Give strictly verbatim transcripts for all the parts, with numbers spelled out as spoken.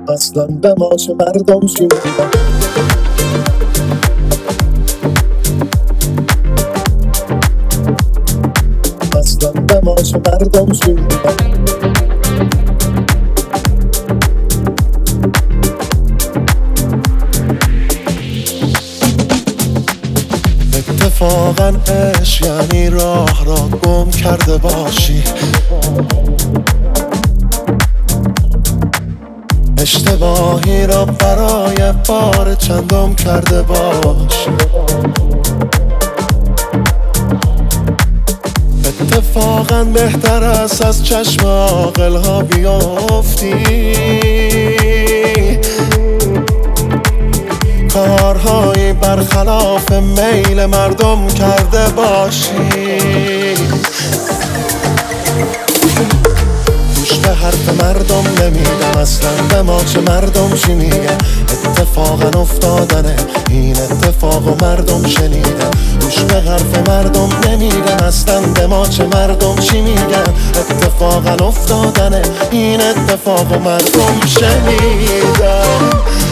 اصلا به ما چه مردم شنیدن. اصلا به ما چه مردم شنیدن. اتفاقا عشق یعنی راه را گم کرده باشی، اشتباهی را برای بار چندم کرده باش. اتفاقا بهتر است از چشم عاقل ها بیافتی، کارهایی برخلاف میل مردم کرده باشی. گوش به حرف مردم نمیدم، اصلا به ما چه مردم چی میگن. اتفاقا افتادنه این اتفاق و مردم شنیدن. گوش به حرف مردم نمیدم، اصلا به ما چه مردم چی میگن. اتفاقا افتادنه این اتفاق و مردم شنیدن.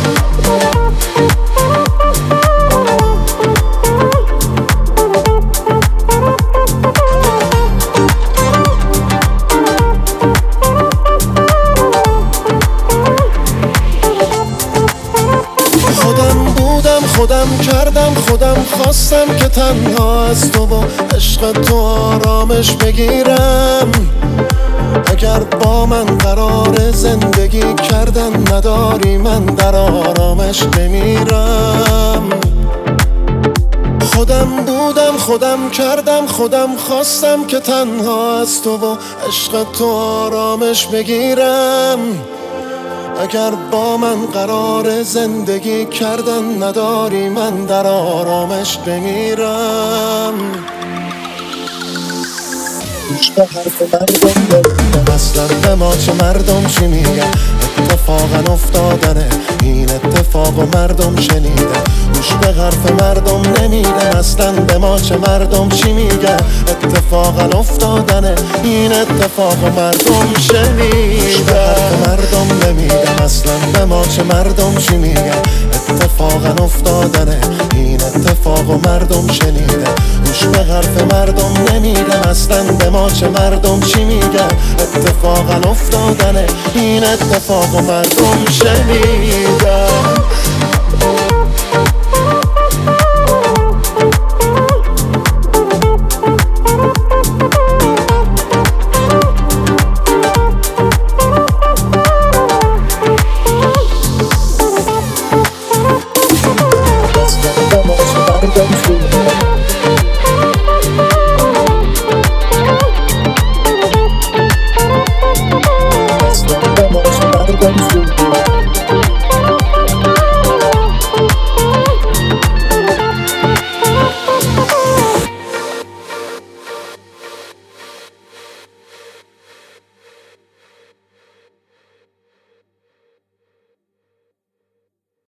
خودم کردم خودم خواستم که تنها از تو با عشق تو آرامش بگیرم. اگر با من قرار زندگی کردن نداری من در آرامش بمیرم. خودم بودم خودم کردم خودم خواستم که تنها از تو با عشق تو آرامش بگیرم. اگر با من قرار زندگی کردن نداری من در آرامش بمیرم. گوش به حرف مردم نمیدم، اصلا به ما چه مردم چی میگن. اتفاقا افتادنه این اتفاق و مردم شنیدن. گوش به حرف مردم نمیدم، اصلا به ما چه مردم چی میگن. اتفاقا افتادنه این اتفاق و مردم شنیدن. گوش به حرف مردم نمیدم، اصلا به ما چه مردم چی میگن. اتفاقا افتادنه این اتفاق و مردم شنیدن. گوش به حرف مردم نمیدم، اصلا به ما چه مردم چی میگن. اتفاقا افتادنه این اتفاق و مردم شنیدن.